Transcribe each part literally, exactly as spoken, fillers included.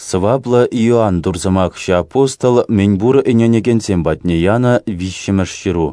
Сывапла Иоанн дурзымақшы апостол менбур эненеген сембатне яна вишшіміш шыру.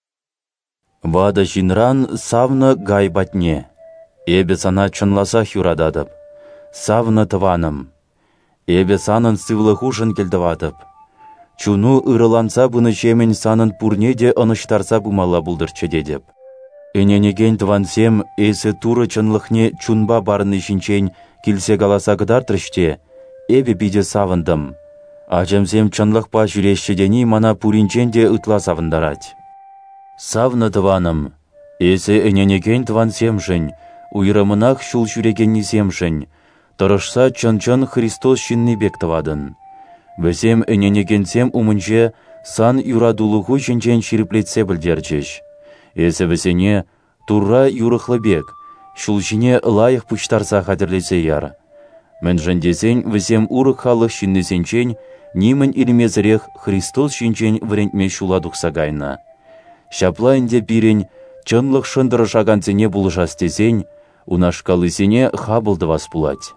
Вада жинран савны гай батне. Эбе сана чынласа хюрададып. Савны тываным. Эбе санын сывлы хушын келдівадып. Чуну ырыланса бұны жемен санын пурнеде ыныштарса бумала бұлдырчы дедіп. Эненеген тывансем эсі туры чынлықне чунба барыны жинчен келсе галаса гыдартырыште, эбе биде савындым. Ачымсем чынлықпа жүрешшедені мана пуринченде ытла савындарать. Савны тываным, эсі эненеген тывансем жын, уйрымынақ шул жүрегенні семшін, тұрышса чын-чын Христос шинны бек тывадын. Візем эненегенсем умынже сан юрадулығы жінчен шіріплетсе білдерчеш. Эсі візене турра юрықлы бек, шул жіне лайық пұштарса қадірлесе яр. Мен жындесен візем урық халық шиннесенчен, немін илмезірек Христос шинчен врентме шуладықса гайна. Шаплайынде бірін чынлық шындыры жаганцене бұлжастесен, унашкалысене хабылды вас пулать.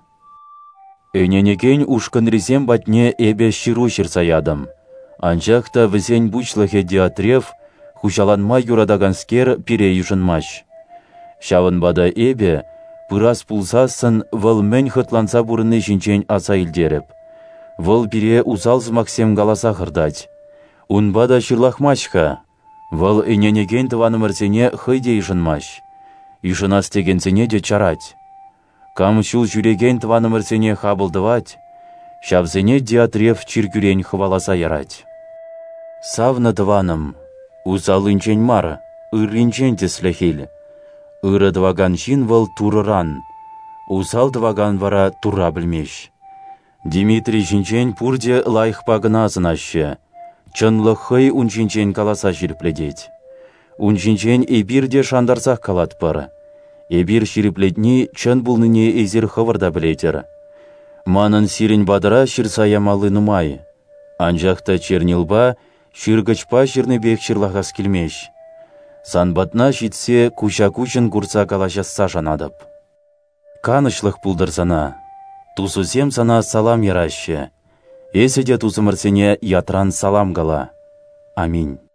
Эненеген ушканрезем батне эбе ширу шырсаядым. Анчақта візен бұчлығы диатрев, хушаланма юрадаганскер пире южынмаш. Шавын бада эбе, пырас пулсасын выл мен хытланса бұрыны жинчен аса илдеріп. Выл пире узалз максем галаса хырдать. Унбада шырлахмашка. Выл эненеген тыванымырсене хыйде ишынмаш. Ишынас тегенсене де чарать. Кам шул жүреген тыванымырсене хабылдывать, шавзене диатрев чиркюрен хваласа ярать. Савны тываным, узалынчен мар, ырринчен теслехел. Ыры дваган шин выл турыран, узал дваган вара тура білмеш. Дмитрий жинчен пурде лайықпа гыназын ашы. Чынлы хый унчинчен каласа жирпледеть. Унчинчен эбирде шандарсақ калат пар. Эбир шириплетни чын булныне эзір хывырда білетер. Манын сирен бадыра ширсаямалы нумай. Анжақта чернилба ширгачпа жирнебек шырлағас келмеш. Санбатна житсе куча-кучын курса калашасса жанадып. Канышлық пулдырсана. Тусусем сана салам ярашы. Эсіде тусымырсене ятран салам гала. Аминь.